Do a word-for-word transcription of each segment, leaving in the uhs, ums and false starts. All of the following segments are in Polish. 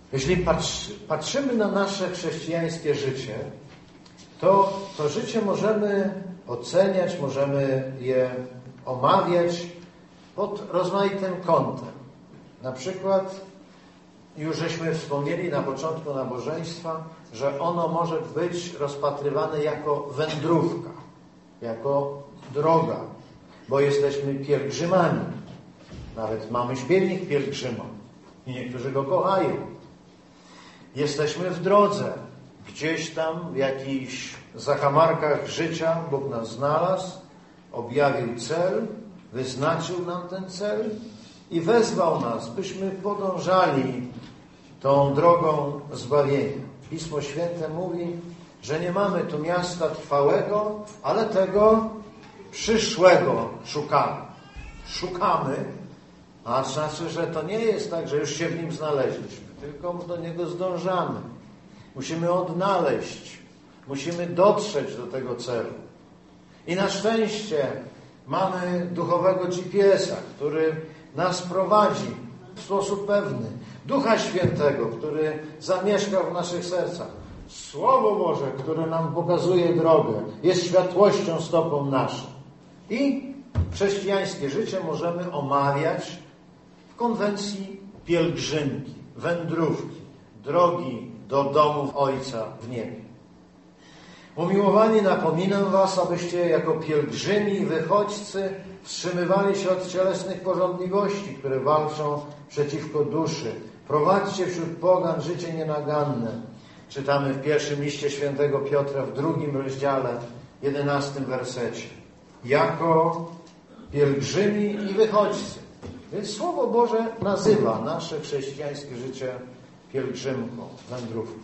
Jeśli patrzy, patrzymy na nasze chrześcijańskie życie, to to życie możemy oceniać, możemy je omawiać pod rozmaitym kątem. Na przykład, już żeśmy wspomnieli na początku nabożeństwa, że ono może być rozpatrywane jako wędrówka, jako droga, bo jesteśmy pielgrzymami. Nawet mamy śpiewnik pielgrzyma i niektórzy go kochają. Jesteśmy w drodze. Gdzieś tam w jakichś zakamarkach życia Bóg nas znalazł, objawił cel, wyznaczył nam ten cel i wezwał nas, byśmy podążali tą drogą zbawienia. Pismo Święte mówi, że nie mamy tu miasta trwałego, ale tego przyszłego szukamy. Szukamy, a znaczy, że to nie jest tak, że już się w nim znaleźliśmy, tylko do niego zdążamy. Musimy odnaleźć, musimy dotrzeć do tego celu. I na szczęście mamy duchowego G P S-a, który nas prowadzi w sposób pewny. Ducha Świętego, który zamieszka w naszych sercach. Słowo Boże, które nam pokazuje drogę, jest światłością stopą naszą. I chrześcijańskie życie możemy omawiać w konwencji pielgrzymki, wędrówki, drogi do domu Ojca w niebie. Umiłowani, napominam was, abyście jako pielgrzymi i wychodźcy wstrzymywali się od cielesnych pożądliwości, które walczą przeciwko duszy. Prowadźcie wśród pogan życie nienaganne. Czytamy w pierwszym liście świętego Piotra w drugim rozdziale, jedenastym wersecie. Jako pielgrzymi i wychodźcy. Więc Słowo Boże nazywa nasze chrześcijańskie życie pielgrzymką, wędrówką.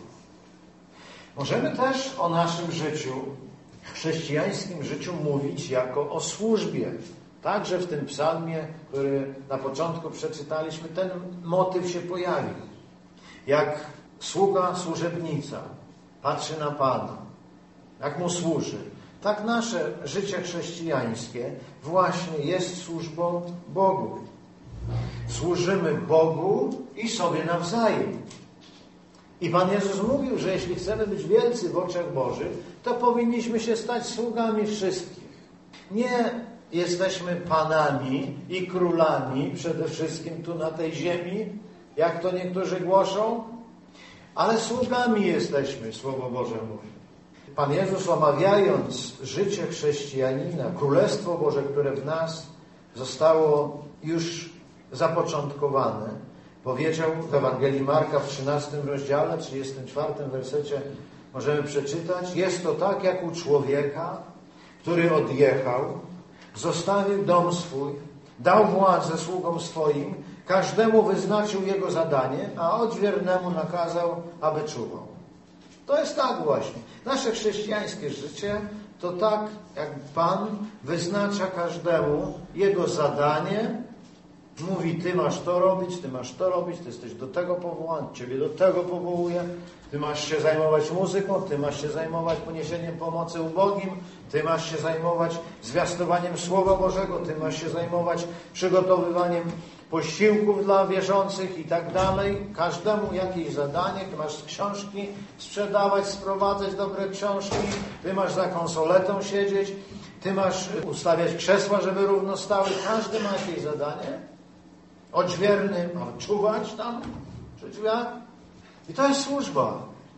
Możemy też o naszym życiu, chrześcijańskim życiu mówić jako o służbie. Także w tym psalmie, który na początku przeczytaliśmy, ten motyw się pojawił. Jak sługa, służebnica patrzy na Pana, jak Mu służy, tak nasze życie chrześcijańskie właśnie jest służbą Bogu. Służymy Bogu i sobie nawzajem. I Pan Jezus mówił, że jeśli chcemy być wielcy w oczach Bożych, to powinniśmy się stać sługami wszystkich. Nie jesteśmy panami i królami przede wszystkim tu na tej ziemi, jak to niektórzy głoszą, ale sługami jesteśmy, Słowo Boże mówi. Pan Jezus, omawiając życie chrześcijanina, Królestwo Boże, które w nas zostało już zapoczątkowane, powiedział w Ewangelii Marka w trzynastym rozdziale, trzydziestym czwartym wersecie możemy przeczytać: jest to tak jak u człowieka, który odjechał, zostawił dom swój, dał władzę sługom swoim, każdemu wyznaczył jego zadanie, a odźwiernemu nakazał, aby czuwał. To jest tak właśnie. Nasze chrześcijańskie życie to tak, jak Pan wyznacza każdemu jego zadanie. Mówi, ty masz to robić, ty masz to robić, ty jesteś do tego powołany, ciebie do tego powołuje, ty masz się zajmować muzyką, ty masz się zajmować poniesieniem pomocy ubogim, ty masz się zajmować zwiastowaniem Słowa Bożego, ty masz się zajmować przygotowywaniem posiłków dla wierzących i tak dalej. Każdemu jakieś zadanie, ty masz książki sprzedawać, sprowadzać dobre książki, ty masz za konsoletą siedzieć, ty masz ustawiać krzesła, żeby równo stały. Każdy ma jakieś zadanie. Odźwierny ma czuwać tam przy drzwiach. I to jest służba.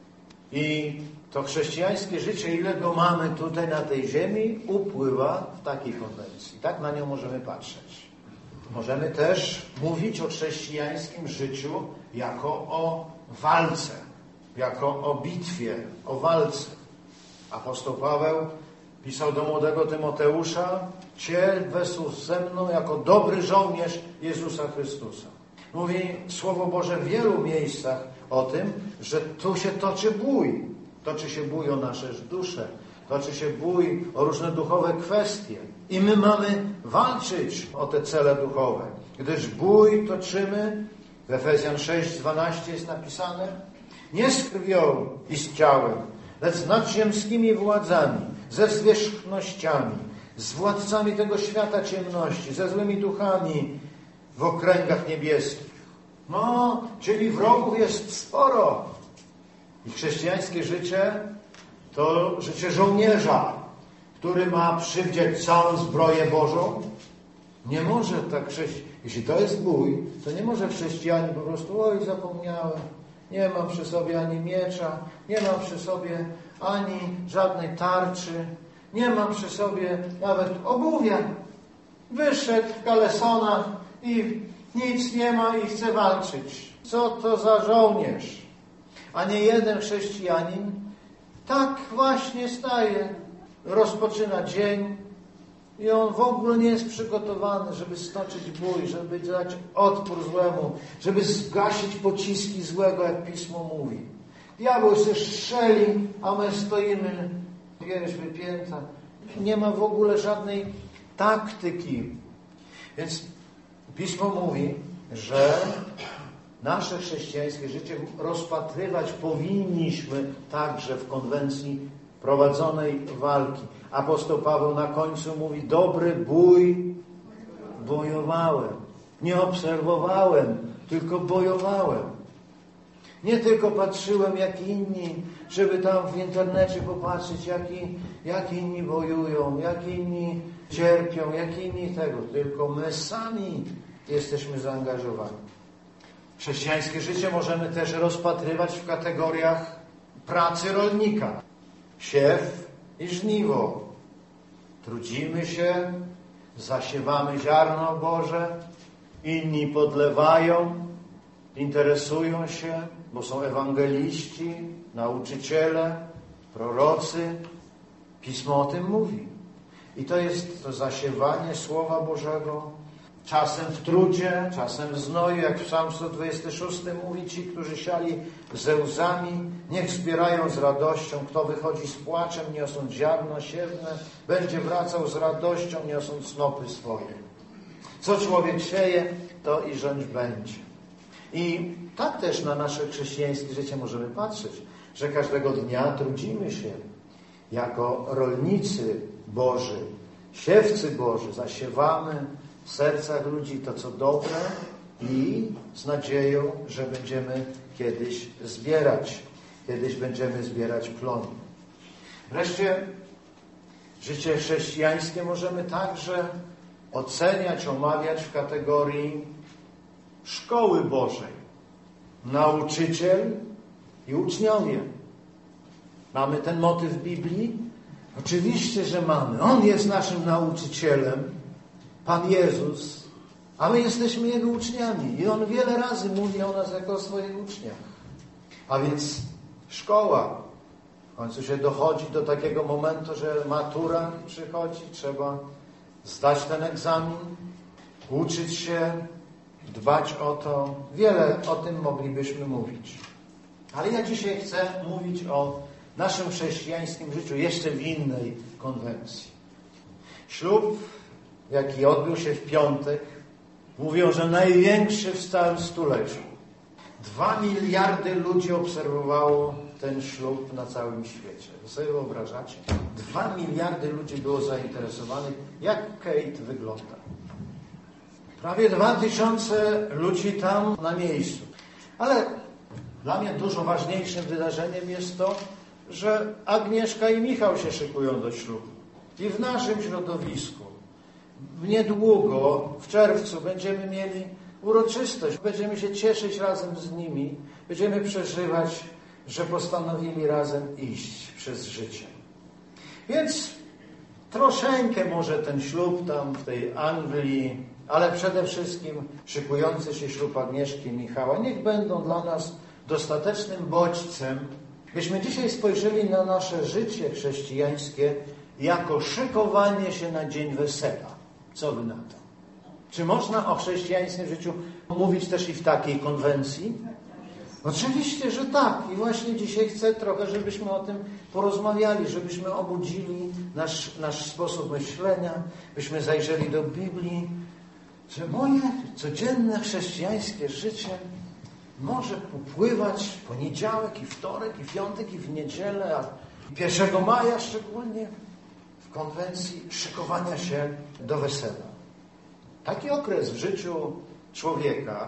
I to chrześcijańskie życie, ile go mamy tutaj na tej ziemi, upływa w takiej konwencji. Tak na nią możemy patrzeć. Możemy też mówić o chrześcijańskim życiu jako o walce, jako o bitwie, o walce. Apostoł Paweł pisał do młodego Tymoteusza: ciel wesół ze mną jako dobry żołnierz Jezusa Chrystusa. Mówi Słowo Boże w wielu miejscach o tym, że tu się toczy bój. Toczy się bój o nasze dusze. Toczy się bój o różne duchowe kwestie. I my mamy walczyć o te cele duchowe. Gdyż bój toczymy, w Efezjan sześć dwanaście jest napisane, nie z krwią i z ciałem, lecz z nadziemskimi władzami, ze zwierzchnościami, z władcami tego świata ciemności, ze złymi duchami w okręgach niebieskich. No, czyli wrogów jest sporo. I chrześcijańskie życie to życie żołnierza, który ma przywdziać całą zbroję Bożą. Nie może tak chrześcijan. Jeśli to jest bój, to nie może chrześcijanin po prostu, oj, zapomniałem, nie mam przy sobie ani miecza, nie mam przy sobie ani żadnej tarczy, nie mam przy sobie nawet obuwia. Wyszedł w kalesonach i nic nie ma i chce walczyć. Co to za żołnierz? A nie jeden chrześcijanin tak właśnie staje, rozpoczyna dzień i on w ogóle nie jest przygotowany, żeby stoczyć bój, żeby dać odpór złemu, żeby zgasić pociski złego, jak Pismo mówi. Diabeł się strzeli, a my stoimy, pierś wypięta. Nie ma w ogóle żadnej taktyki. Więc Pismo mówi, że nasze chrześcijańskie życie rozpatrywać powinniśmy także w konwencji prowadzonej walki. Apostoł Paweł na końcu mówi, dobry bój bojowałem. Nie obserwowałem, tylko bojowałem. Nie tylko patrzyłem jak inni, żeby tam w internecie popatrzeć, jak, i, jak inni bojują, jak inni cierpią, jak inni tego. Tylko my sami jesteśmy zaangażowani. Chrześcijańskie życie możemy też rozpatrywać w kategoriach pracy rolnika. Siew i żniwo. Trudzimy się, zasiewamy ziarno Boże, inni podlewają, interesują się, bo są ewangeliści, nauczyciele, prorocy. Pismo o tym mówi. I to jest to zasiewanie Słowa Bożego, czasem w trudzie, czasem w znoju, jak w Psalm sto dwudziestym szóstym mówi, ci, którzy siali ze łzami, niech zbierają z radością. Kto wychodzi z płaczem, niosąc ziarno siewne, będzie wracał z radością, niosąc snopy swoje. Co człowiek sieje, to i rządź będzie. I tak też na nasze chrześcijańskie życie możemy patrzeć, że każdego dnia trudzimy się jako rolnicy Boży, siewcy Boży, zasiewamy w sercach ludzi to, co dobre i z nadzieją, że będziemy kiedyś zbierać. Kiedyś będziemy zbierać plony. Wreszcie życie chrześcijańskie możemy także oceniać, omawiać w kategorii szkoły Bożej. Nauczyciel i uczniowie. Mamy ten motyw w Biblii? Oczywiście, że mamy. On jest naszym nauczycielem. Pan Jezus, a my jesteśmy Jego uczniami. I On wiele razy mówi o nas jako o swoich uczniach. A więc szkoła. W końcu się dochodzi do takiego momentu, że matura przychodzi, trzeba zdać ten egzamin, uczyć się, dbać o to. Wiele o tym moglibyśmy mówić. Ale ja dzisiaj chcę mówić o naszym chrześcijańskim życiu jeszcze w innej konwencji. Ślub, jaki odbył się w piątek, mówią, że największy w całym stuleciu. Dwa miliardy ludzi obserwowało ten ślub na całym świecie. Wy sobie wyobrażacie? Dwa miliardy ludzi było zainteresowanych, jak Kate wygląda. Prawie dwa tysiące ludzi tam na miejscu. Ale dla mnie dużo ważniejszym wydarzeniem jest to, że Agnieszka i Michał się szykują do ślubu. I w naszym środowisku niedługo, w czerwcu, będziemy mieli uroczystość. Będziemy się cieszyć razem z nimi. Będziemy przeżywać, że postanowili razem iść przez życie. Więc troszeczkę może ten ślub tam w tej Anglii, ale przede wszystkim szykujący się ślub Agnieszki i Michała, niech będą dla nas dostatecznym bodźcem, byśmy dzisiaj spojrzeli na nasze życie chrześcijańskie jako szykowanie się na dzień wesela. Co wy na to? Czy można o chrześcijańskim życiu mówić też i w takiej konwencji? Oczywiście, że tak. I właśnie dzisiaj chcę trochę, żebyśmy o tym porozmawiali, żebyśmy obudzili nasz, nasz sposób myślenia, byśmy zajrzeli do Biblii, że moje codzienne chrześcijańskie życie może upływać w poniedziałek i wtorek i piątek i w niedzielę, a pierwszego maja szczególnie w konwencji szykowania się do wesela. Taki okres w życiu człowieka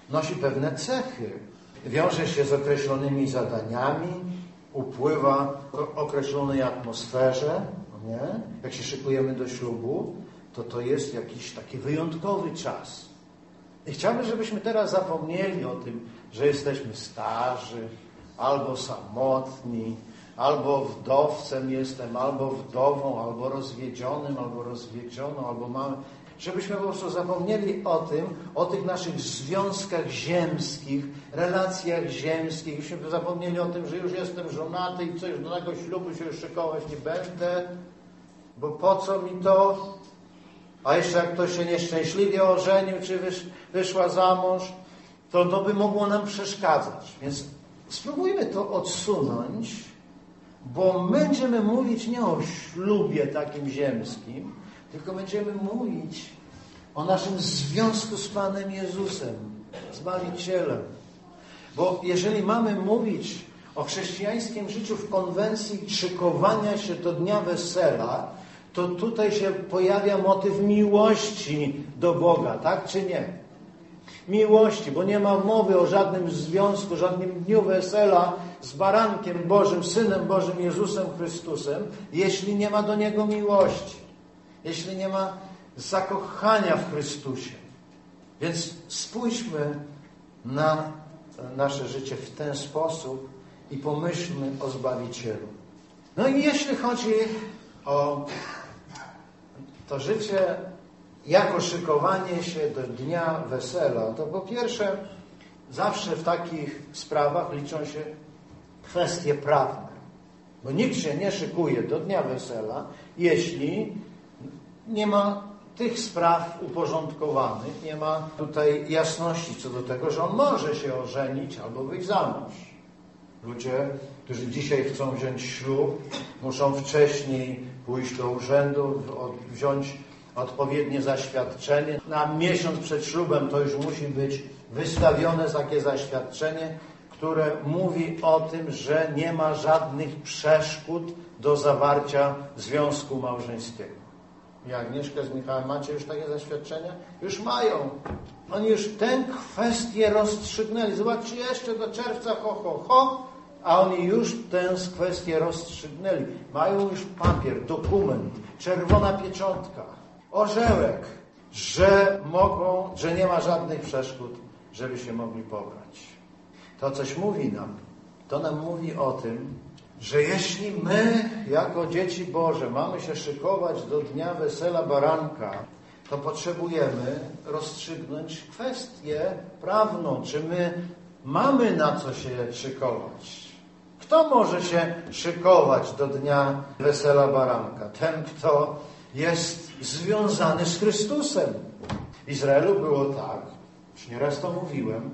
nosi pewne cechy. Wiąże się z określonymi zadaniami, upływa w określonej atmosferze, nie? Jak się szykujemy do ślubu, to to jest jakiś taki wyjątkowy czas. I chciałbym, żebyśmy teraz zapomnieli o tym, że jesteśmy starzy, albo samotni, albo wdowcem jestem, albo wdową, albo rozwiedzionym, albo rozwiedzioną, albo mamy. Żebyśmy po prostu zapomnieli o tym, o tych naszych związkach ziemskich, relacjach ziemskich. Żebyśmy zapomnieli o tym, że już jestem żonaty i coś do tego ślubu się już szykować nie będę, bo po co mi to? A jeszcze jak ktoś się nieszczęśliwie ożenił, czy wysz, wyszła za mąż, to to by mogło nam przeszkadzać. Więc spróbujmy to odsunąć, bo będziemy mówić nie o ślubie takim ziemskim, tylko będziemy mówić o naszym związku z Panem Jezusem, Zbawicielem. Bo jeżeli mamy mówić o chrześcijańskim życiu w konwencji szykowania się do dnia wesela, to tutaj się pojawia motyw miłości do Boga, tak czy nie? Miłości, bo nie ma mowy o żadnym związku, żadnym dniu wesela z barankiem Bożym, Synem Bożym, Jezusem Chrystusem, jeśli nie ma do Niego miłości, jeśli nie ma zakochania w Chrystusie. Więc spójrzmy na nasze życie w ten sposób i pomyślmy o Zbawicielu. No i jeśli chodzi o to życie jako szykowanie się do dnia wesela, to po pierwsze zawsze w takich sprawach liczą się kwestie prawne. Bo nikt się nie szykuje do dnia wesela, jeśli nie ma tych spraw uporządkowanych, nie ma tutaj jasności co do tego, że on może się ożenić albo wyjść za mąż. Ludzie, którzy dzisiaj chcą wziąć ślub, muszą wcześniej pójść do urzędu, wziąć odpowiednie zaświadczenie. Na miesiąc przed ślubem to już musi być wystawione takie zaświadczenie, które mówi o tym, że nie ma żadnych przeszkód do zawarcia związku małżeńskiego. I Agnieszka z Michałem, macie już takie zaświadczenia? Już mają. Oni już tę kwestię rozstrzygnęli. Zobaczcie, jeszcze do czerwca ho, ho, ho, a oni już tę kwestię rozstrzygnęli. Mają już papier, dokument, czerwona pieczątka, orzełek, że mogą, że nie ma żadnych przeszkód, żeby się mogli pobrać. To coś mówi nam. To nam mówi o tym, że jeśli my, jako dzieci Boże, mamy się szykować do dnia wesela baranka, to potrzebujemy rozstrzygnąć kwestię prawną. Czy my mamy na co się szykować? Kto może się szykować do dnia wesela baranka? Ten, kto jest związany z Chrystusem. W Izraelu było tak, już nieraz to mówiłem,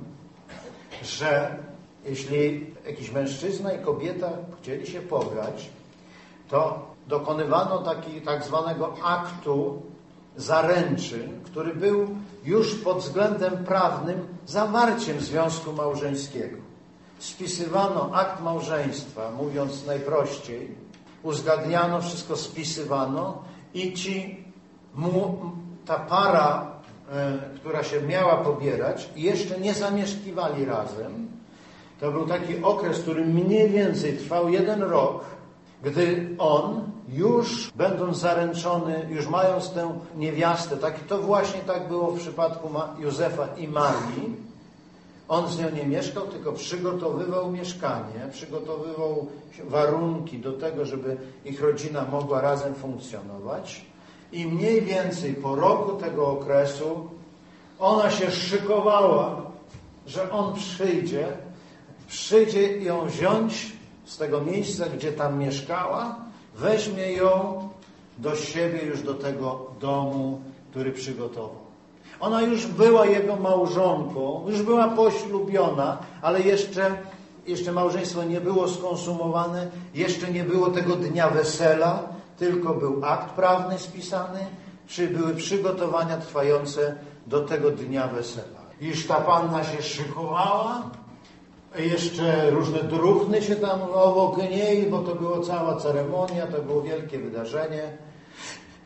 że jeśli jakiś mężczyzna i kobieta chcieli się pobrać, to dokonywano taki, tak zwanego aktu zaręczyn, który był już pod względem prawnym zawarciem związku małżeńskiego. Spisywano akt małżeństwa, mówiąc najprościej, uzgadniano, wszystko spisywano i ci, mu, ta para, y, która się miała pobierać, jeszcze nie zamieszkiwali razem. To był taki okres, który mniej więcej trwał jeden rok, gdy on już będąc zaręczony, już mając tę niewiastę, tak, to właśnie tak było w przypadku Józefa i Marii, on z nią nie mieszkał, tylko przygotowywał mieszkanie, przygotowywał warunki do tego, żeby ich rodzina mogła razem funkcjonować i mniej więcej po roku tego okresu ona się szykowała, że on przyjdzie, przyjdzie ją wziąć z tego miejsca, gdzie tam mieszkała, weźmie ją do siebie już do tego domu, który przygotował. Ona już była jego małżonką, już była poślubiona, ale jeszcze, jeszcze małżeństwo nie było skonsumowane, jeszcze nie było tego dnia wesela, tylko był akt prawny spisany, czy były przygotowania trwające do tego dnia wesela. Iż ta panna się szykowała, jeszcze różne druhny się tam obok niej, bo to była cała ceremonia, to było wielkie wydarzenie.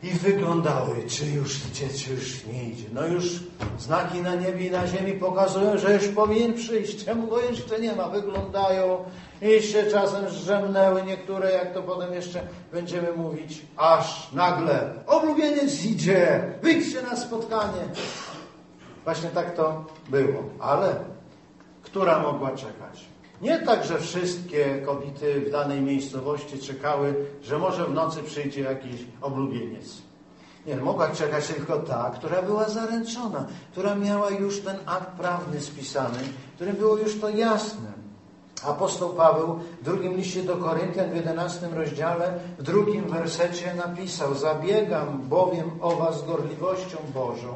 i wyglądały, czy już idzie, czy już nie idzie. No już znaki na niebie i na ziemi pokazują, że już powinien przyjść. Czemu go jeszcze nie ma? Wyglądają i się czasem zdrzemnęły niektóre, jak to potem jeszcze będziemy mówić, aż nagle oblubieniec idzie, wyjdźcie na spotkanie. Właśnie tak to było, ale która mogła czekać? Nie tak, że wszystkie kobiety w danej miejscowości czekały, że może w nocy przyjdzie jakiś oblubieniec. Nie, mogła czekać tylko ta, która była zaręczona, która miała już ten akt prawny spisany, w którym było już to jasne. Apostoł Paweł w drugim liście do Koryntian w jedenastym rozdziale, w drugim wersecie napisał: zabiegam bowiem o was gorliwością Bożą,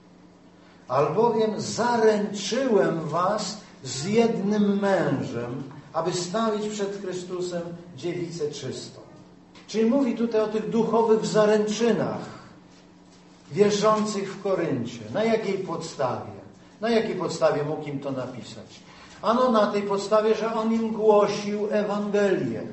albowiem zaręczyłem was z jednym mężem, aby stawić przed Chrystusem dziewicę czystą. Czyli mówi tutaj o tych duchowych zaręczynach wierzących w Koryncie. Na jakiej podstawie? Na jakiej podstawie mógł im to napisać? Ano na tej podstawie, że on im głosił Ewangelię.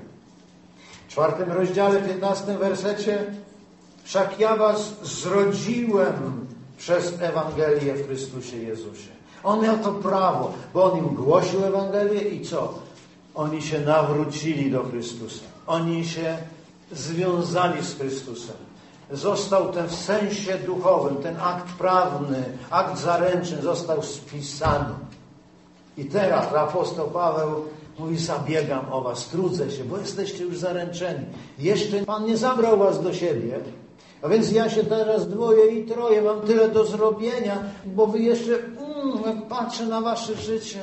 W czwartym rozdziale, piętnastym wersecie: wszak ja was zrodziłem przez Ewangelię w Chrystusie Jezusie. On miał to prawo, bo on im głosił Ewangelię i co? Oni się nawrócili do Chrystusa. Oni się związali z Chrystusem. Został ten w sensie duchowym, ten akt prawny, akt zaręczyn został spisany. I teraz apostoł Paweł mówi: zabiegam o was, trudzę się, bo jesteście już zaręczeni. Jeszcze Pan nie zabrał was do siebie. A więc ja się teraz dwoję i troję, mam tyle do zrobienia, bo wy jeszcze, mm, jak patrzę na wasze życie,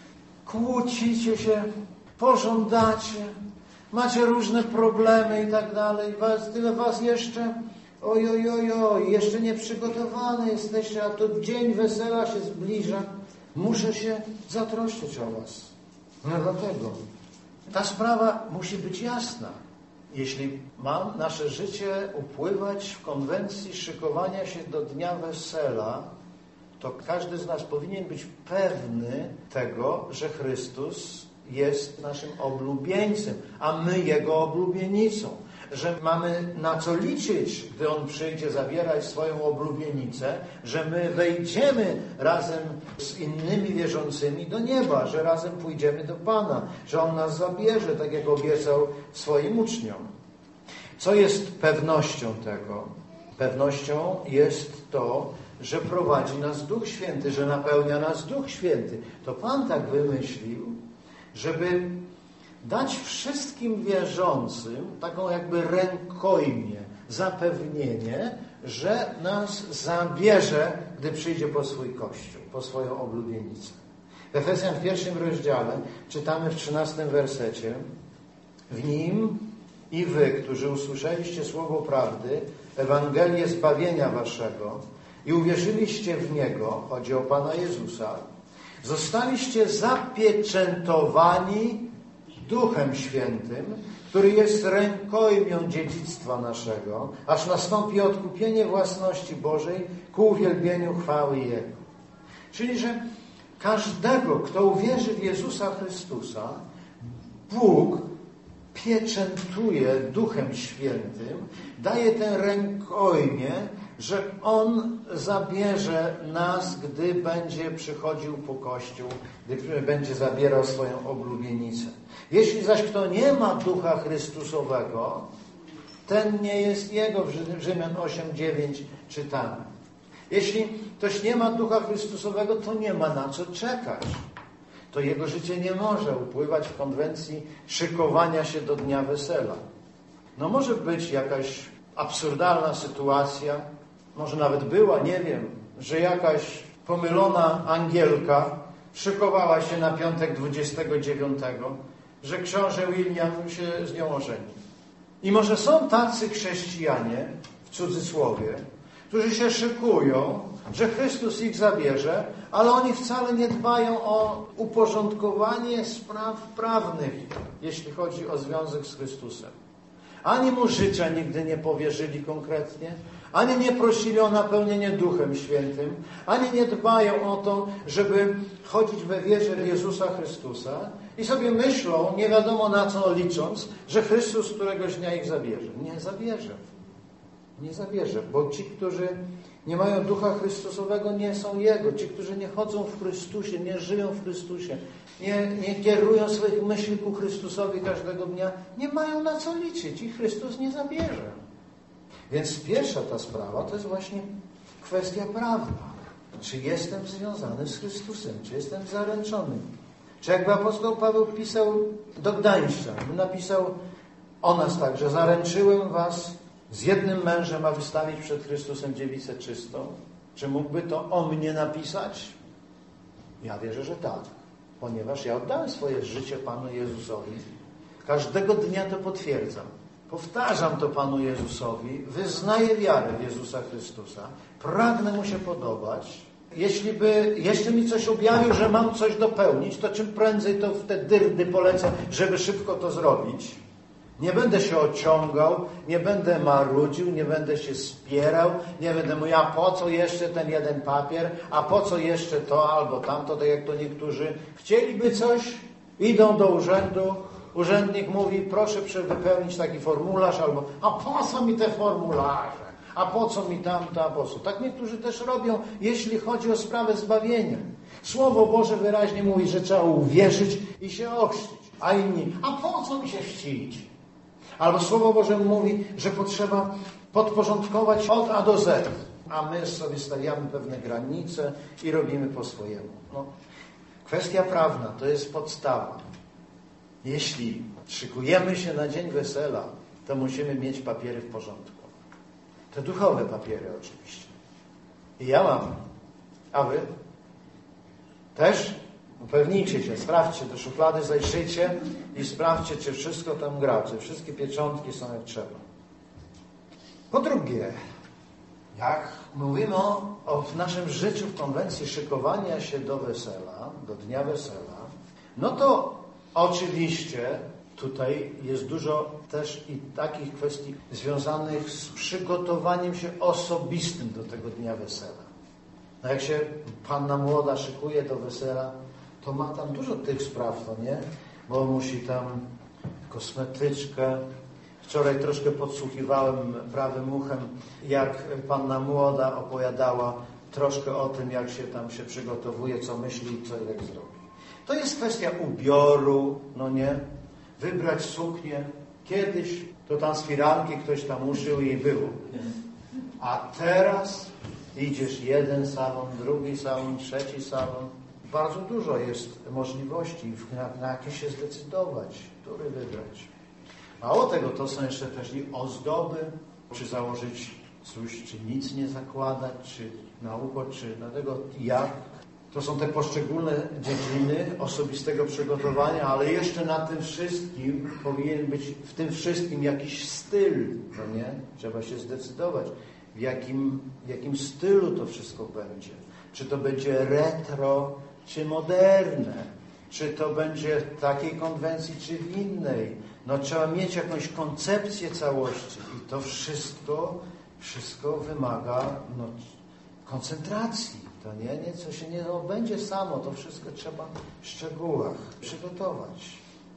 kłócicie się, pożądacie, macie różne problemy i tak dalej. Was, tyle was jeszcze, oj, oj, oj, oj, jeszcze nie przygotowane jesteście, a to dzień wesela się zbliża. Muszę się zatroszczyć o was. No dlatego ta sprawa musi być jasna. Jeśli ma nasze życie upływać w konwencji szykowania się do dnia wesela, to każdy z nas powinien być pewny tego, że Chrystus jest naszym oblubieńcem, a my Jego oblubienicą. Że mamy na co liczyć, gdy On przyjdzie zabierać swoją oblubienicę, że my wejdziemy razem z innymi wierzącymi do nieba, że razem pójdziemy do Pana, że On nas zabierze, tak jak obiecał swoim uczniom. Co jest pewnością tego? Pewnością jest to, że prowadzi nas Duch Święty, że napełnia nas Duch Święty. To Pan tak wymyślił, żeby dać wszystkim wierzącym taką jakby rękojmię, zapewnienie, że nas zabierze, gdy przyjdzie po swój Kościół, po swoją oblubienicę. W Efezjan w pierwszym rozdziale czytamy w trzynastym wersecie: w Nim i wy, którzy usłyszeliście słowo prawdy, Ewangelię zbawienia waszego i uwierzyliście w Niego, chodzi o Pana Jezusa, zostaliście zapieczętowani Duchem Świętym, który jest rękojmią dziedzictwa naszego, aż nastąpi odkupienie własności Bożej ku uwielbieniu chwały Jego. Czyli, że każdego, kto uwierzy w Jezusa Chrystusa, Bóg pieczętuje Duchem Świętym, daje tę rękojmię, że On zabierze nas, gdy będzie przychodził po Kościół, gdy będzie zabierał swoją oblubienicę. Jeśli zaś kto nie ma Ducha Chrystusowego, ten nie jest Jego. W Rzymian osiem dziewięć czytamy. Jeśli ktoś nie ma Ducha Chrystusowego, to nie ma na co czekać. To jego życie nie może upływać w konwencji szykowania się do dnia wesela. No może być jakaś absurdalna sytuacja, może nawet była, nie wiem, że jakaś pomylona angielka szykowała się na piątek dwudziestego dziewiątego, że książę William się z nią ożeni. I może są tacy chrześcijanie, w cudzysłowie, którzy się szykują, że Chrystus ich zabierze, ale oni wcale nie dbają o uporządkowanie spraw prawnych, jeśli chodzi o związek z Chrystusem. Ani Mu życia nigdy nie powierzyli konkretnie, ani nie prosili o napełnienie Duchem Świętym, ani nie dbają o to, żeby chodzić we wierze w Jezusa Chrystusa i sobie myślą, nie wiadomo na co licząc, że Chrystus któregoś dnia ich zabierze. Nie zabierze. Nie zabierze, bo ci, którzy nie mają Ducha Chrystusowego, nie są Jego. Ci, którzy nie chodzą w Chrystusie, nie żyją w Chrystusie, nie, nie kierują swoich myśli ku Chrystusowi każdego dnia, nie mają na co liczyć i Chrystus nie zabierze. Więc pierwsza ta sprawa to jest właśnie kwestia prawna. Czy jestem związany z Chrystusem? Czy jestem zaręczony? Czy jakby apostoł Paweł pisał do Gdańszczan, napisał o nas tak, że zaręczyłem was z jednym mężem, a wystawić przed Chrystusem dziewicę czystą? Czy mógłby to o mnie napisać? Ja wierzę, że tak. Ponieważ ja oddałem swoje życie Panu Jezusowi. Każdego dnia to potwierdzam. Powtarzam to Panu Jezusowi. Wyznaję wiarę w Jezusa Chrystusa. Pragnę Mu się podobać. Jeśli by jeszcze mi coś objawił, że mam coś dopełnić, to czym prędzej to w te dyrdy polecę, żeby szybko to zrobić. Nie będę się ociągał, nie będę marudził, nie będę się spierał, nie będę mówił, a po co jeszcze ten jeden papier, a po co jeszcze to albo tamto, tak jak to niektórzy chcieliby coś, idą do urzędu, urzędnik mówi, proszę wypełnić taki formularz, albo a po co mi te formularze, a po co mi tamto, a po co. Tak niektórzy też robią, jeśli chodzi o sprawę zbawienia. Słowo Boże wyraźnie mówi, że trzeba uwierzyć i się ochrzcić, a inni, a po co mi się chrzcić? Albo Słowo Boże mówi, że potrzeba podporządkować od A do Z, a my sobie stawiamy pewne granice i robimy po swojemu. No, kwestia prawna to jest podstawa. Jeśli szykujemy się na dzień wesela, to musimy mieć papiery w porządku. Te duchowe papiery oczywiście. I ja mam. A wy? Też? Upewnijcie się, sprawdźcie, do szuflady zajrzyjcie i sprawdźcie, czy wszystko tam gra, czy wszystkie pieczątki są jak trzeba. Po drugie, jak mówimy o, o w naszym życiu w konwencji szykowania się do wesela, do dnia wesela, no to oczywiście tutaj jest dużo też i takich kwestii związanych z przygotowaniem się osobistym do tego dnia wesela. No jak się panna młoda szykuje do wesela, to ma tam dużo tych spraw, no nie? Bo musi tam kosmetyczkę. Wczoraj troszkę podsłuchiwałem prawym uchem, jak panna młoda opowiadała troszkę o tym, jak się tam się przygotowuje, co myśli i co jak zrobi. To jest kwestia ubioru, no nie? Wybrać suknię. Kiedyś to tam z firanki ktoś tam uszył i było. A teraz idziesz jeden salon, drugi salon, trzeci salon. Bardzo dużo jest możliwości, na, na jakie się zdecydować, który wybrać. Mało tego, to są jeszcze też i ozdoby, czy założyć coś, czy nic nie zakładać, czy na ucho, czy na tego jak. To są te poszczególne dziedziny osobistego przygotowania, ale jeszcze na tym wszystkim powinien być w tym wszystkim jakiś styl, no nie? Trzeba się zdecydować, w jakim, w jakim stylu to wszystko będzie. Czy to będzie retro, czy moderne, czy to będzie w takiej konwencji, czy w innej. No trzeba mieć jakąś koncepcję całości i to wszystko, wszystko wymaga no, koncentracji. To nie, nie, co się nie odbędzie samo, to wszystko trzeba w szczegółach przygotować.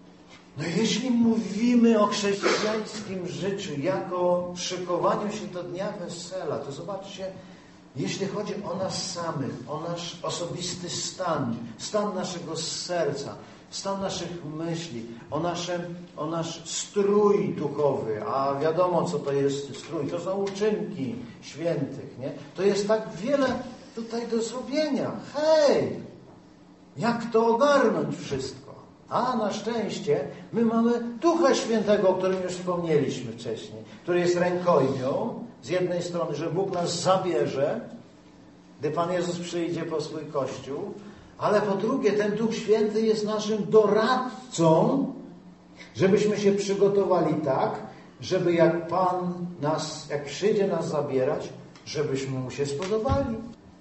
No jeśli mówimy o chrześcijańskim życiu jako szykowaniu się do dnia wesela, to zobaczcie, jeśli chodzi o nas samych, o nasz osobisty stan, stan naszego serca, stan naszych myśli, o, nasze, o nasz strój duchowy, a wiadomo, co to jest strój, to są uczynki świętych, nie? To jest tak wiele tutaj do zrobienia. Hej! Jak to ogarnąć wszystko? A na szczęście my mamy Ducha Świętego, o którym już wspomnieliśmy wcześniej, który jest rękojmią z jednej strony, że Bóg nas zabierze, gdy Pan Jezus przyjdzie po swój Kościół, ale po drugie ten Duch Święty jest naszym doradcą, żebyśmy się przygotowali tak, żeby jak Pan nas, jak przyjdzie nas zabierać, żebyśmy Mu się spodobali.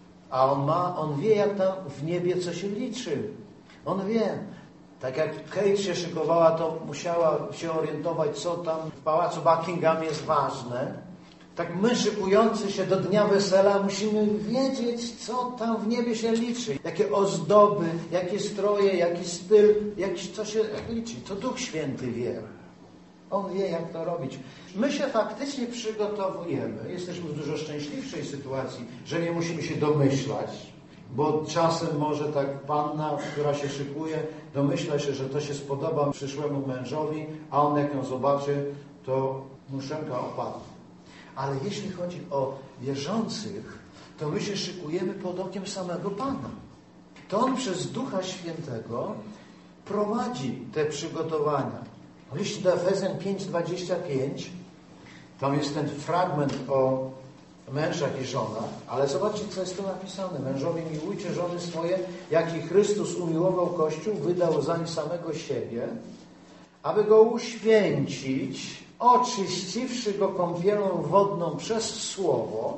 A On ma, On wie, jak tam w niebie co się liczy. On wie. Tak jak Kate się szykowała, to musiała się orientować, co tam w pałacu Buckingham jest ważne. Tak my, szykujący się do dnia wesela, musimy wiedzieć, co tam w niebie się liczy. Jakie ozdoby, jakie stroje, jaki styl, jak, co się jak liczy. To Duch Święty wie. On wie, jak to robić. My się faktycznie przygotowujemy. Jesteśmy w dużo szczęśliwszej sytuacji, że nie musimy się domyślać, bo czasem może tak panna, która się szykuje, domyśla się, że to się spodoba przyszłemu mężowi, a on jak ją zobaczy, to mu szczęka opadnie. Ale jeśli chodzi o wierzących, to my się szykujemy pod okiem samego Pana. To On przez Ducha Świętego prowadzi te przygotowania. W liście do Efezjan pięć dwadzieścia pięć, tam jest ten fragment o mężach i żonach, ale zobaczcie, co jest tu napisane. Mężowie, miłujcie żony swoje, jak i Chrystus umiłował Kościół, wydał zań samego siebie, aby go uświęcić, oczyściwszy go kąpielą wodną przez Słowo,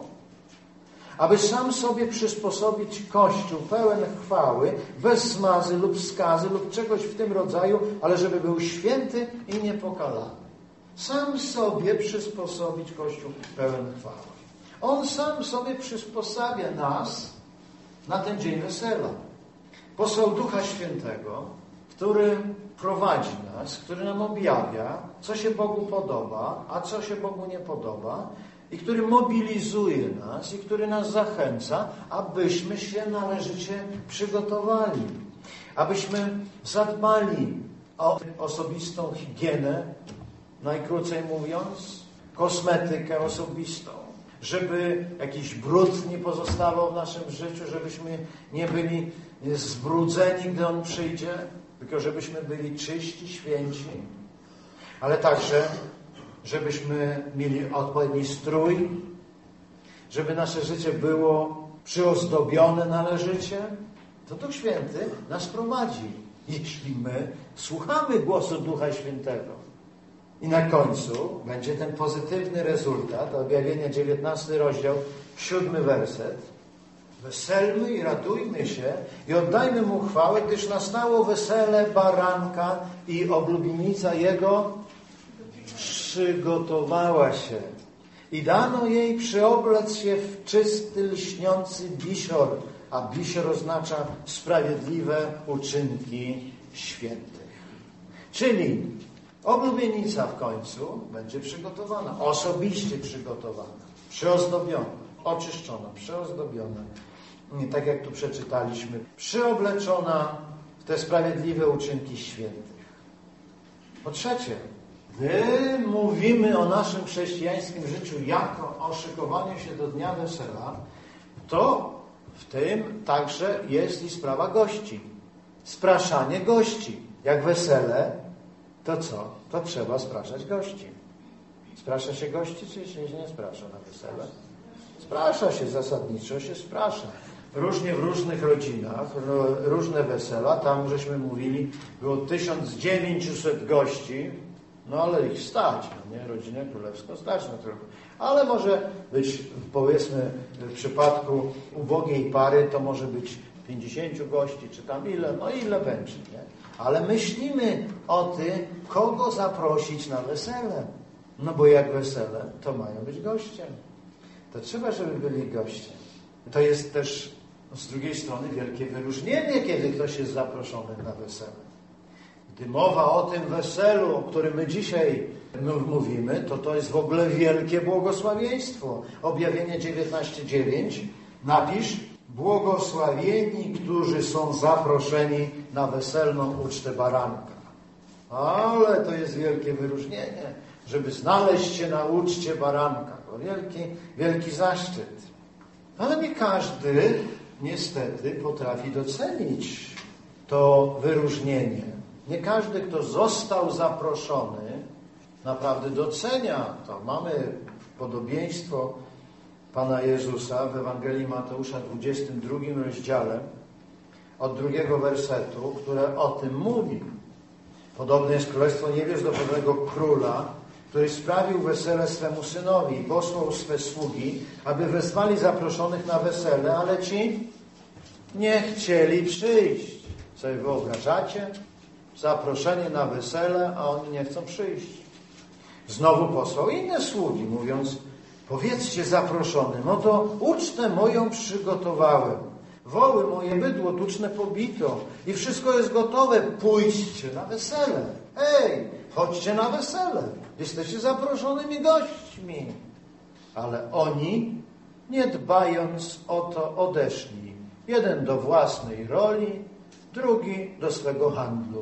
aby sam sobie przysposobić Kościół pełen chwały, bez zmazy lub skazy lub czegoś w tym rodzaju, ale żeby był święty i niepokalany. Sam sobie przysposobić Kościół pełen chwały. On sam sobie przysposabia nas na ten dzień wesela. Posłał Ducha Świętego, który prowadzi nas, który nam objawia, co się Bogu podoba, a co się Bogu nie podoba, i który mobilizuje nas i który nas zachęca, abyśmy się należycie przygotowali. Abyśmy zadbali o osobistą higienę, najkrócej mówiąc, kosmetykę osobistą, żeby jakiś brud nie pozostawał w naszym życiu, żebyśmy nie byli zbrudzeni, gdy On przyjdzie, tylko żebyśmy byli czyści, święci, ale także żebyśmy mieli odpowiedni strój, żeby nasze życie było przyozdobione należycie. To Duch Święty nas prowadzi, jeśli my słuchamy głosu Ducha Świętego. I na końcu będzie ten pozytywny rezultat, Objawienie dziewiętnasty rozdział, siódmy werset. Weselmy i radujmy się i oddajmy Mu chwałę, gdyż nastało wesele baranka i oblubienica Jego przygotowała się i dano jej przyoblec się w czysty, lśniący bisior, a bisior oznacza sprawiedliwe uczynki świętych. Czyli oblubienica w końcu będzie przygotowana, osobiście przygotowana, przyozdobiona, oczyszczona, przyozdobiona, tak jak tu przeczytaliśmy, przyobleczona w te sprawiedliwe uczynki świętych. Po trzecie, gdy mówimy o naszym chrześcijańskim życiu jako o szykowaniu się do dnia wesela, to w tym także jest i sprawa gości. Spraszanie gości. Jak wesele, to co? To trzeba spraszać gości. Sprasza się gości, czy się nie sprasza na wesele? Sprasza się, zasadniczo się sprasza. Różnie w różnych rodzinach, różne wesela. Tam, żeśmy mówili, było tysiąc dziewięćset gości, no ale ich stać, no nie? Rodzinę królewską stać na trochę. Ale może być, powiedzmy, w przypadku ubogiej pary, to może być pięćdziesięciu gości, czy tam ile, no ile będzie, nie? Ale myślimy o tym, kogo zaprosić na wesele. No bo jak wesele, to mają być gościem. To trzeba, żeby byli goście. To jest też z drugiej strony wielkie wyróżnienie, kiedy ktoś jest zaproszony na wesele. Gdy mowa o tym weselu, o którym my dzisiaj mówimy, to to jest w ogóle wielkie błogosławieństwo. Objawienie dziewiętnaście dziewięć. Napisz: błogosławieni, którzy są zaproszeni na weselną ucztę baranka. Ale to jest wielkie wyróżnienie, żeby znaleźć się na uczcie baranka. To wielki, wielki zaszczyt. Ale nie każdy niestety potrafi docenić to wyróżnienie. Nie każdy, kto został zaproszony, naprawdę docenia to. Mamy podobieństwo Pana Jezusa w Ewangelii Mateusza dwudziestym drugim rozdziale od drugiego wersetu, które o tym mówi. Podobne jest Królestwo Niebios do pewnego króla, który sprawił wesele swemu synowi i posłał swe sługi, aby wezwali zaproszonych na wesele, ale ci nie chcieli przyjść. Sobie wyobrażacie? Zaproszenie na wesele, a oni nie chcą przyjść. Znowu posłał inne sługi, mówiąc: powiedzcie zaproszonym, no to ucztę moją przygotowałem. woły moje bydło tuczne pobito i wszystko jest gotowe, pójdźcie na wesele. Hej, chodźcie na wesele, jesteście zaproszonymi gośćmi. Ale oni, nie dbając o to, odeszli. Jeden do własnej roli, drugi do swego handlu.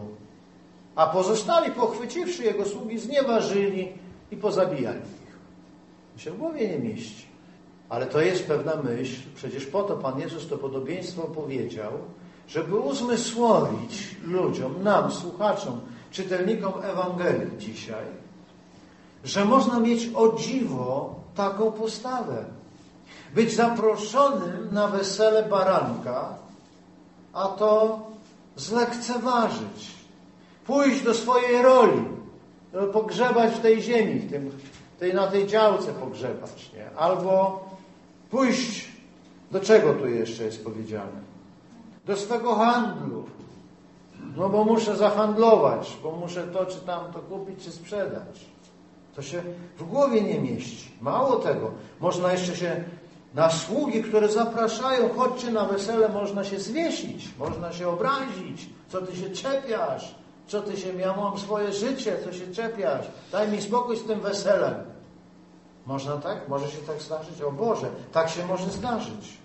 A pozostali, pochwyciwszy jego sługi, znieważyli i pozabijali ich. To się w głowie nie mieści. Ale to jest pewna myśl. Przecież po to Pan Jezus to podobieństwo powiedział, żeby uzmysłowić ludziom, nam, słuchaczom, czytelnikom Ewangelii dzisiaj, że można mieć o dziwo taką postawę. Być zaproszonym na wesele baranka, a to zlekceważyć. Pójść do swojej roli, pogrzebać w tej ziemi, w tym, tej, na tej działce pogrzebać, nie? Albo pójść, do czego tu jeszcze jest powiedziane? Do swego handlu. No bo muszę zahandlować, bo muszę to czy tamto kupić czy sprzedać. To się w głowie nie mieści. Mało tego, można jeszcze się na sługi, które zapraszają, chodźcie na wesele, można się zwiesić, można się obrazić. Co ty się czepiasz? Co ty się, ja mam swoje życie, co się czepiasz? Daj mi spokój z tym weselem. Można tak? Może się tak zdarzyć? O Boże, tak się może zdarzyć.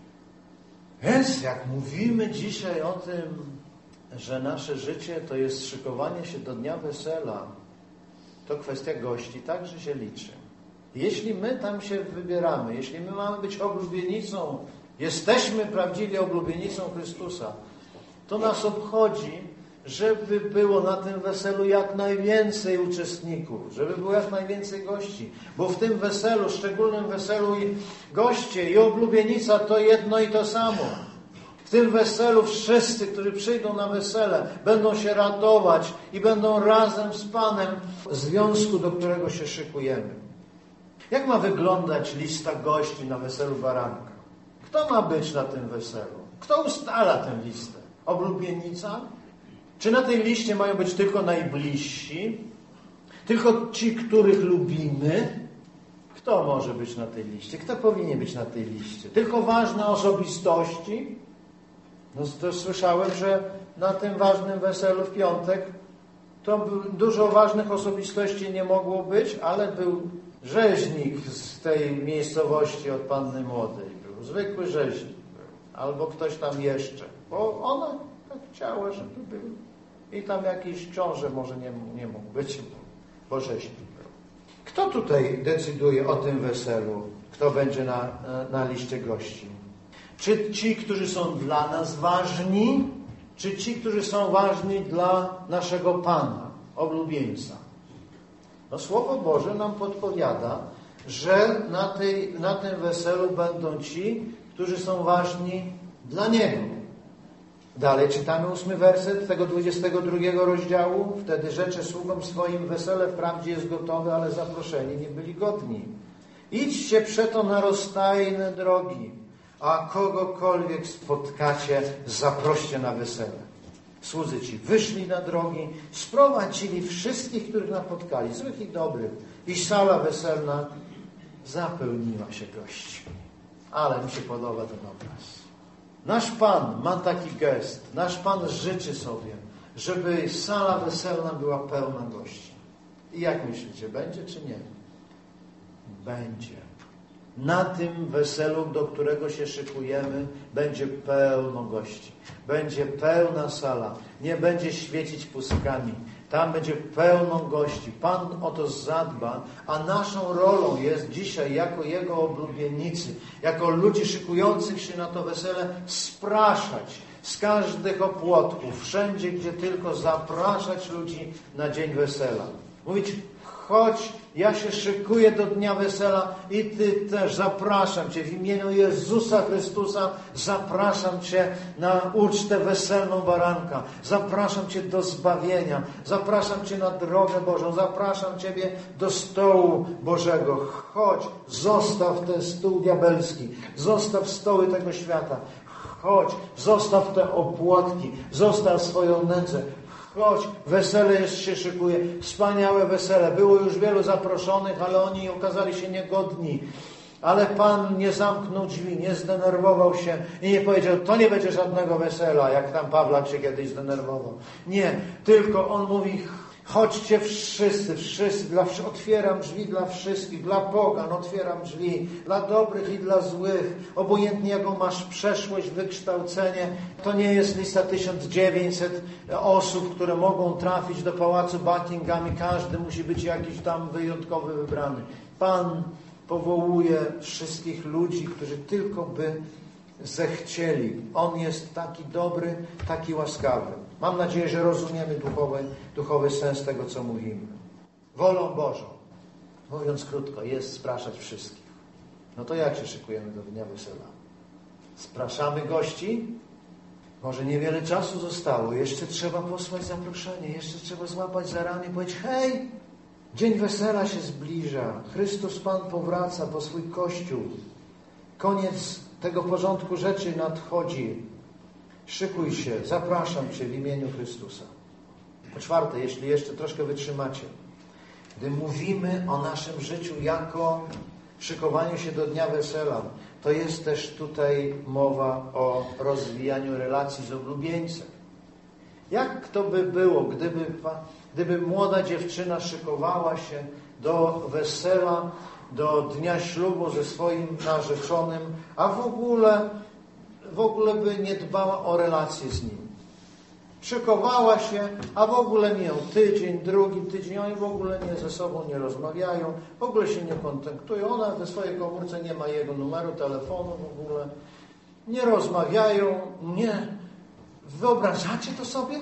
Więc jak mówimy dzisiaj o tym, że nasze życie to jest szykowanie się do dnia wesela, to kwestia gości także się liczy. Jeśli my tam się wybieramy, jeśli my mamy być oblubienicą, jesteśmy prawdziwie oblubienicą Chrystusa, to nas obchodzi, żeby było na tym weselu jak najwięcej uczestników, żeby było jak najwięcej gości. Bo w tym weselu, szczególnym weselu i goście i oblubienica to jedno i to samo. W tym weselu wszyscy, którzy przyjdą na wesele, będą się radować i będą razem z Panem w związku, do którego się szykujemy. Jak ma wyglądać lista gości na weselu baranka? Kto ma być na tym weselu? Kto ustala tę listę? Oblubienica? Czy na tej liście mają być tylko najbliżsi? Tylko ci, których lubimy? Kto może być na tej liście? Kto powinien być na tej liście? Tylko ważne osobistości? No to słyszałem, że na tym ważnym weselu w piątek to dużo ważnych osobistości nie mogło być, ale był rzeźnik z tej miejscowości od Panny Młodej. Był zwykły rzeźnik. Był. Albo ktoś tam jeszcze. Bo ona tak chciała, żeby był. I tam jakiś książę może nie, nie mógł być, bo rzeźnik był. Kto tutaj decyduje o tym weselu? Kto będzie na, na liście gości? Czy ci, którzy są dla nas ważni, czy ci, którzy są ważni dla naszego Pana, oblubieńca? No, Słowo Boże nam podpowiada, że na, tej, na tym weselu będą ci, którzy są ważni dla Niego. Dalej czytamy ósmy werset tego dwudziestego drugiego rozdziału. Wtedy rzecze sługom swoim, wesele wprawdzie jest gotowe, ale zaproszeni nie byli godni. Idźcie przeto na rozstajne drogi, a kogokolwiek spotkacie, zaproście na wesele. Słudzy ci wyszli na drogi, sprowadzili wszystkich, których napotkali, złych i dobrych. I sala weselna zapełniła się gośćmi. Ale mi się podoba ten obraz. Nasz Pan ma taki gest. Nasz Pan życzy sobie, żeby sala weselna była pełna gości. I jak myślicie, będzie czy nie? Będzie. Na tym weselu, do którego się szykujemy, będzie pełno gości. Będzie pełna sala. Nie będzie świecić pustkami. Tam będzie pełno gości. Pan o to zadba, a naszą rolą jest dzisiaj, jako Jego oblubienicy, jako ludzi szykujących się na to wesele, spraszać z każdych opłotków, wszędzie, gdzie tylko, zapraszać ludzi na dzień wesela. Mówić, chodź, ja się szykuję do dnia wesela i Ty też, zapraszam Cię w imieniu Jezusa Chrystusa, zapraszam Cię na ucztę weselną baranka, zapraszam Cię do zbawienia, zapraszam Cię na drogę Bożą, zapraszam Ciebie do stołu Bożego. Chodź, zostaw ten stół diabelski, zostaw stoły tego świata, chodź, zostaw te opłatki, zostaw swoją nędzę. Chodź, wesele jeszcze się szykuje, wspaniałe wesele. Było już wielu zaproszonych, ale oni okazali się niegodni. Ale Pan nie zamknął drzwi, nie zdenerwował się i nie powiedział, to nie będzie żadnego wesela, jak tam Pawlak się kiedyś zdenerwował. Nie, tylko On mówi, chodźcie wszyscy, wszyscy, dla, otwieram drzwi dla wszystkich, dla pogan otwieram drzwi, dla dobrych i dla złych, obojętnie jaką masz przeszłość, wykształcenie. To nie jest lista tysiąc dziewięćset osób, które mogą trafić do pałacu Buckingham i każdy musi być jakiś tam wyjątkowy wybrany. Pan powołuje wszystkich ludzi, którzy tylko by zechcieli. On jest taki dobry, taki łaskawy. Mam nadzieję, że rozumiemy duchowy, duchowy sens tego, co mówimy. Wolą Bożą, mówiąc krótko, jest spraszać wszystkich. No to jak się szykujemy do dnia wesela? Spraszamy gości? Może niewiele czasu zostało. Jeszcze trzeba posłać zaproszenie. Jeszcze trzeba złapać za ramię i powiedzieć, hej, dzień wesela się zbliża. Chrystus Pan powraca po swój Kościół. Koniec tego porządku rzeczy nadchodzi. Szykuj się, zapraszam Cię w imieniu Chrystusa. Po czwarte, jeśli jeszcze troszkę wytrzymacie, gdy mówimy o naszym życiu jako szykowaniu się do dnia wesela, to jest też tutaj mowa o rozwijaniu relacji z oblubieńcem. Jak to by było, gdyby, gdyby młoda dziewczyna szykowała się do wesela, do dnia ślubu ze swoim narzeczonym, a w ogóle, w ogóle by nie dbała o relacje z nim. Szykowała się, a w ogóle mijał tydzień, drugi tydzień, oni w ogóle nie ze sobą nie rozmawiają, w ogóle się nie kontaktują, ona we swojej komórce nie ma jego numeru telefonu, w ogóle nie rozmawiają, nie. Wyobrażacie to sobie?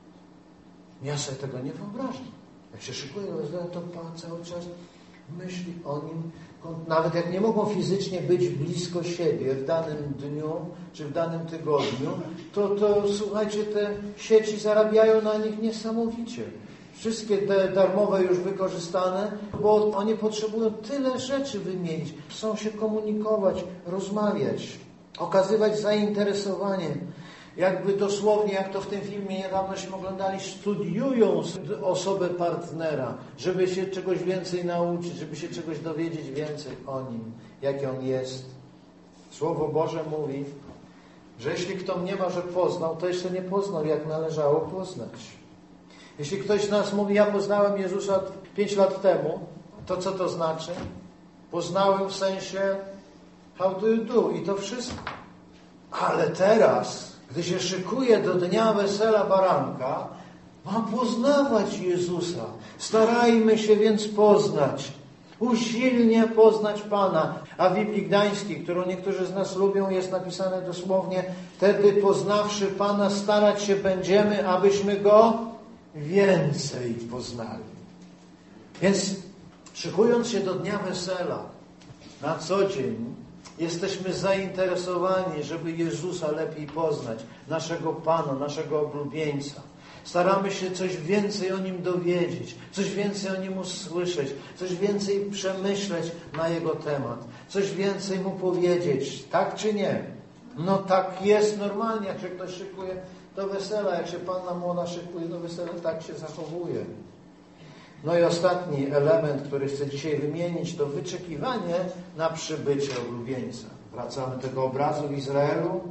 Ja sobie tego nie wyobrażam. Jak się szykuje, to Pan cały czas myśli o nim, nawet jak nie mogą fizycznie być blisko siebie w danym dniu, czy w danym tygodniu, to, to słuchajcie, te sieci zarabiają na nich niesamowicie. Wszystkie te darmowe już wykorzystane, bo oni potrzebują tyle rzeczy wymienić. Chcą się komunikować, rozmawiać, okazywać zainteresowanie. Jakby dosłownie, jak to w tym filmie niedawnośmy oglądali, studiują osobę partnera, żeby się czegoś więcej nauczyć, żeby się czegoś dowiedzieć więcej o nim, jaki on jest. Słowo Boże mówi, że jeśli kto mniema, że poznał, to jeszcze nie poznał, jak należało poznać. Jeśli ktoś z nas mówi, ja poznałem Jezusa pięć lat temu, to co to znaczy? Poznałem w sensie how do you do i to wszystko. Ale teraz, gdy się szykuje do dnia wesela baranka, ma poznawać Jezusa. Starajmy się więc poznać, usilnie poznać Pana. A w Biblii Gdańskiej, którą niektórzy z nas lubią, jest napisane dosłownie, wtedy poznawszy Pana, starać się będziemy, abyśmy Go więcej poznali. Więc szykując się do dnia wesela na co dzień, jesteśmy zainteresowani, żeby Jezusa lepiej poznać, naszego Pana, naszego oblubieńca. Staramy się coś więcej o Nim dowiedzieć, coś więcej o Nim usłyszeć, coś więcej przemyśleć na Jego temat, coś więcej Mu powiedzieć. Tak czy nie? No tak jest normalnie, jak się ktoś szykuje do wesela, jak się panna młoda szykuje do wesela, tak się zachowuje. No i ostatni element, który chcę dzisiaj wymienić, to wyczekiwanie na przybycie oblubieńca. Wracamy do tego obrazu w Izraelu.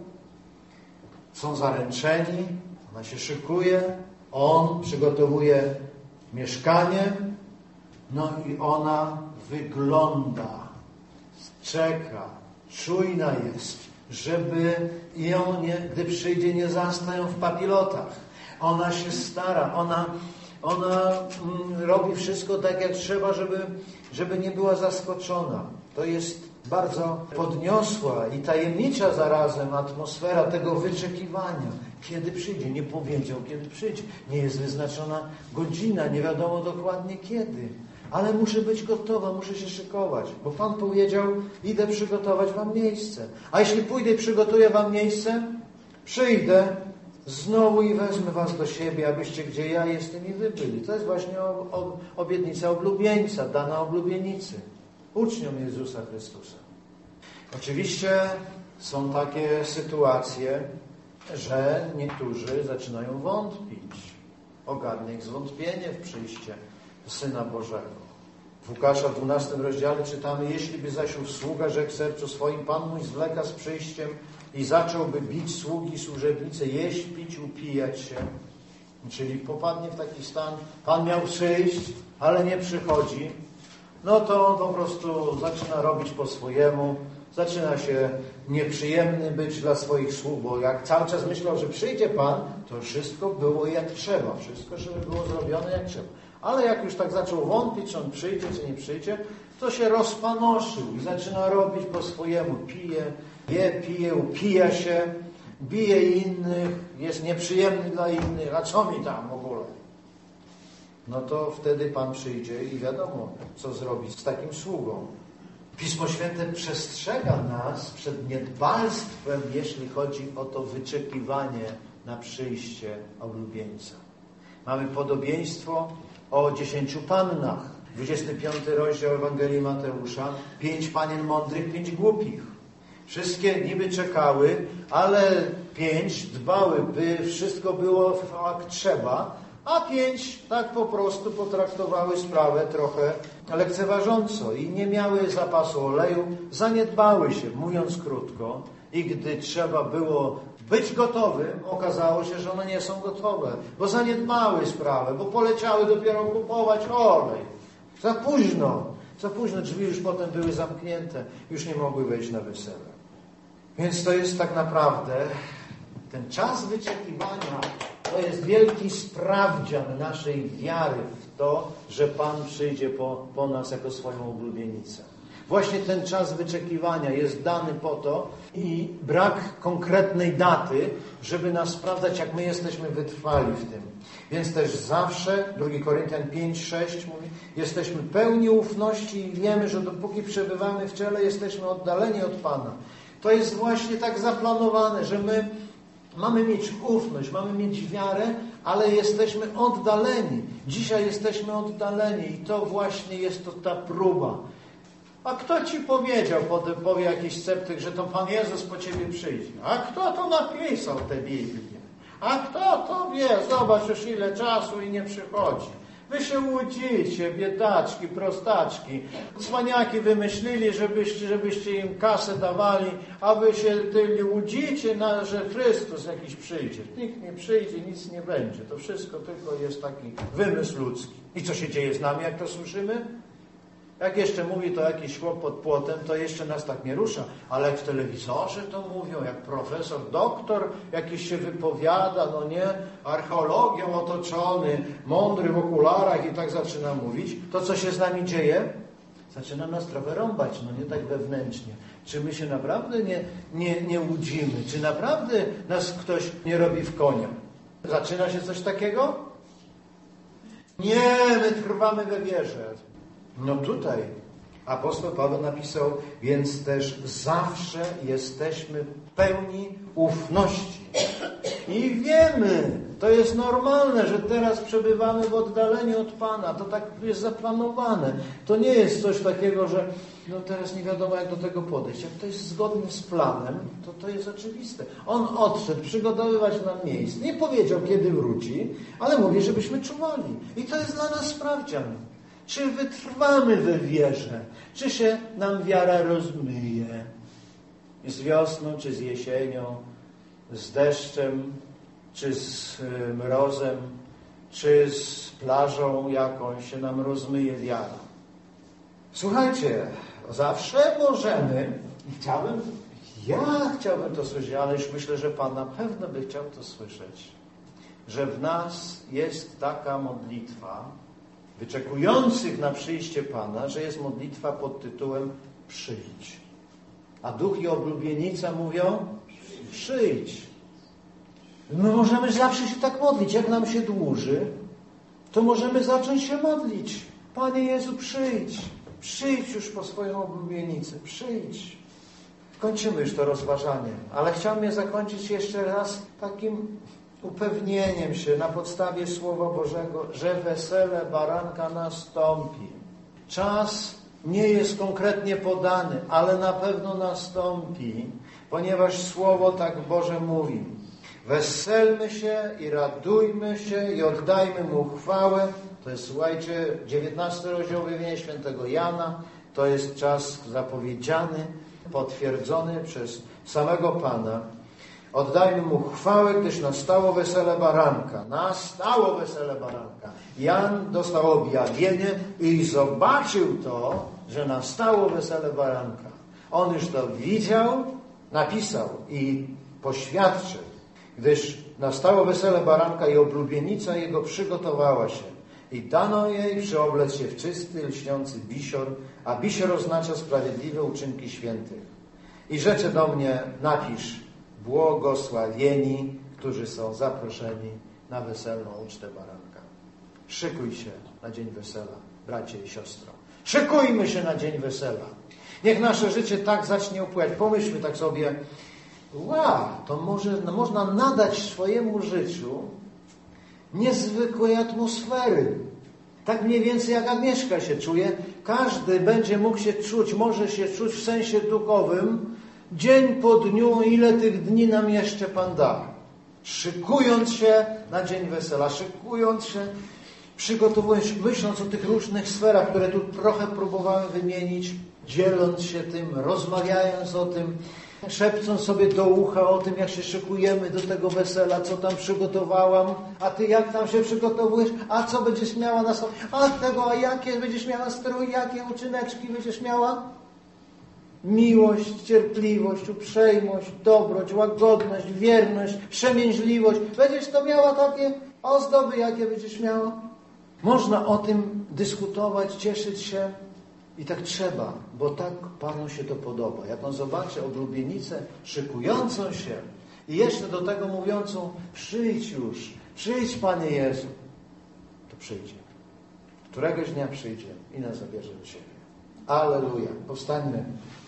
Są zaręczeni, ona się szykuje, on przygotowuje mieszkanie, no i ona wygląda, czeka, czujna jest, żeby ją, nie, gdy przyjdzie, nie zastają w papilotach. Ona się stara, ona... Ona mm, robi wszystko tak, jak trzeba, żeby, żeby nie była zaskoczona. To jest bardzo podniosła i tajemnicza zarazem atmosfera tego wyczekiwania. Kiedy przyjdzie? Nie powiedział, kiedy przyjdzie. Nie jest wyznaczona godzina, nie wiadomo dokładnie kiedy. Ale muszę być gotowa, muszę się szykować. Bo Pan powiedział, idę przygotować wam miejsce. A jeśli pójdę i przygotuję wam miejsce, przyjdę znowu i wezmę was do siebie, abyście gdzie ja jestem i wy byli. To jest właśnie obietnica oblubieńca, dana oblubienicy, uczniom Jezusa Chrystusa. Oczywiście są takie sytuacje, że niektórzy zaczynają wątpić. Ogarnia ich zwątpienie w przyjście Syna Bożego. W Łukasza w dwunastym rozdziale czytamy: jeśli by zaś ów sługa rzekł w sercu swoim, Pan mój zwleka z przyjściem, i zacząłby bić sługi i służebnice, jeść, pić, upijać się, czyli popadnie w taki stan, Pan miał przyjść, ale nie przychodzi, no to on po prostu zaczyna robić po swojemu, zaczyna się nieprzyjemny być dla swoich sług, bo jak cały czas myślał, że przyjdzie Pan, to wszystko było jak trzeba, wszystko, żeby było zrobione jak trzeba. Ale jak już tak zaczął wątpić, czy on przyjdzie, czy nie przyjdzie, to się rozpanoszył i zaczyna robić po swojemu. Pije, je, pije, upija się, bije innych, jest nieprzyjemny dla innych, a co mi tam w ogóle? No to wtedy Pan przyjdzie i wiadomo, co zrobić z takim sługą. Pismo Święte przestrzega nas przed niedbalstwem, jeśli chodzi o to wyczekiwanie na przyjście oblubieńca. Mamy podobieństwo o dziesięciu pannach. dwudziesty piąty rozdział Ewangelii Mateusza. Pięć panien mądrych, pięć głupich. Wszystkie niby czekały, ale pięć dbały, by wszystko było jak trzeba, a pięć tak po prostu potraktowały sprawę trochę lekceważąco i nie miały zapasu oleju, zaniedbały się, mówiąc krótko, i gdy trzeba było być gotowym, okazało się, że one nie są gotowe, bo zaniedbały sprawę, bo poleciały dopiero kupować olej. Za późno, za późno, drzwi już potem były zamknięte, już nie mogły wejść na wesele. Więc to jest tak naprawdę ten czas wyczekiwania, to jest wielki sprawdzian naszej wiary w to, że Pan przyjdzie po, po nas jako swoją oblubienicę. Właśnie ten czas wyczekiwania jest dany po to i brak konkretnej daty, żeby nas sprawdzać, jak my jesteśmy wytrwali w tym. Więc też zawsze, drugi Koryntian pięć, sześć mówi, jesteśmy pełni ufności i wiemy, że dopóki przebywamy w ciele, jesteśmy oddaleni od Pana. To jest właśnie tak zaplanowane, że my mamy mieć ufność, mamy mieć wiarę, ale jesteśmy oddaleni. Dzisiaj jesteśmy oddaleni i to właśnie jest to ta próba. A kto ci powiedział, powie jakiś sceptyk, że to Pan Jezus po ciebie przyjdzie? A kto to napisał tę Biblię? A kto to wie? Zobacz już ile czasu i nie przychodzi. Wy się łudzicie, biedaczki, prostaczki. Cwaniaki wymyślili, żebyście, żebyście im kasę dawali, a wy się tyli łudzicie, na, że Chrystus jakiś przyjdzie. Nikt nie przyjdzie, nic nie będzie. To wszystko tylko jest taki wymysł ludzki. I co się dzieje z nami, jak to słyszymy? Jak jeszcze mówi to jakiś chłop pod płotem, to jeszcze nas tak nie rusza. Ale jak w telewizorze to mówią, jak profesor, doktor jakiś się wypowiada, no nie, archeologią otoczony, mądry w okularach i tak zaczyna mówić, to co się z nami dzieje? Zaczyna nas trochę rąbać, no nie tak wewnętrznie. Czy my się naprawdę nie, nie, nie łudzimy? Czy naprawdę nas ktoś nie robi w konia? Zaczyna się coś takiego? Nie, my trwamy we wierze. No tutaj apostoł Paweł napisał, więc też zawsze jesteśmy pełni ufności. I wiemy, to jest normalne, że teraz przebywamy w oddaleniu od Pana. To tak jest zaplanowane. To nie jest coś takiego, że no teraz nie wiadomo, jak do tego podejść. Jak to jest zgodnie z planem, to to jest oczywiste. On odszedł przygotowywać nam miejsce. Nie powiedział, kiedy wróci, ale mówi, żebyśmy czuwali. I to jest dla nas sprawdzian. Czy wytrwamy we wierze? Czy się nam wiara rozmyje? Z wiosną, czy z jesienią, z deszczem, czy z mrozem, czy z plażą jakąś się nam rozmyje wiara. Słuchajcie, zawsze możemy, i chciałbym, ja chciałbym to słyszeć, ale już myślę, że Pan na pewno by chciał to słyszeć, że w nas jest taka modlitwa, wyczekujących na przyjście Pana, że jest modlitwa pod tytułem przyjdź. A duch i oblubienica mówią przyjdź. My możemy zawsze się tak modlić. Jak nam się dłuży, to możemy zacząć się modlić. Panie Jezu, przyjdź. Przyjdź już po swoją oblubienicę. Przyjdź. Kończymy już to rozważanie. Ale chciałbym je zakończyć jeszcze raz takim upewnieniem się na podstawie Słowa Bożego, że wesele baranka nastąpi. Czas nie jest konkretnie podany, ale na pewno nastąpi, ponieważ Słowo tak Boże mówi. Weselmy się i radujmy się i oddajmy Mu chwałę. To jest, słuchajcie, dziewiętnasty rozdział objawienia świętego Jana. To jest czas zapowiedziany, potwierdzony przez samego Pana. Oddajmy Mu chwałę, gdyż nastało wesele baranka. Nastało wesele baranka. Jan dostał objawienie i zobaczył to, że nastało wesele baranka. On już to widział, napisał i poświadczył. Gdyż nastało wesele baranka i oblubienica jego przygotowała się. I dano jej przyoblec się w czysty, lśniący bisior, a bisior oznacza sprawiedliwe uczynki świętych. I rzecze do mnie, napisz, błogosławieni, którzy są zaproszeni na weselną ucztę baranka. Szykuj się na dzień wesela, bracie i siostro. Szykujmy się na dzień wesela. Niech nasze życie tak zacznie upływać. Pomyślmy tak sobie, wow, to może, no można nadać swojemu życiu niezwykłej atmosfery. Tak mniej więcej jak Agnieszka się czuje. Każdy będzie mógł się czuć, może się czuć w sensie duchowym, dzień po dniu, ile tych dni nam jeszcze Pan da. Szykując się na dzień wesela, szykując się, przygotowując się, myśląc o tych różnych sferach, które tu trochę próbowałem wymienić, dzieląc się tym, rozmawiając o tym, szepcąc sobie do ucha o tym, jak się szykujemy do tego wesela, co tam przygotowałam, a ty jak tam się przygotowujesz, a co będziesz miała na sobie, a tego, a jakie będziesz miała strój, jakie uczyneczki będziesz miała? Miłość, cierpliwość, uprzejmość, dobroć, łagodność, wierność, przemięźliwość. Będziesz to miała takie ozdoby, jakie będziesz miała? Można o tym dyskutować, cieszyć się i tak trzeba, bo tak Panu się to podoba. Jak On zobaczy oblubienicę szykującą się i jeszcze do tego mówiącą, przyjdź już, przyjdź Panie Jezu, to przyjdzie. Któregoś dnia przyjdzie i nas zabierze do siebie. Alleluja. Powstańmy.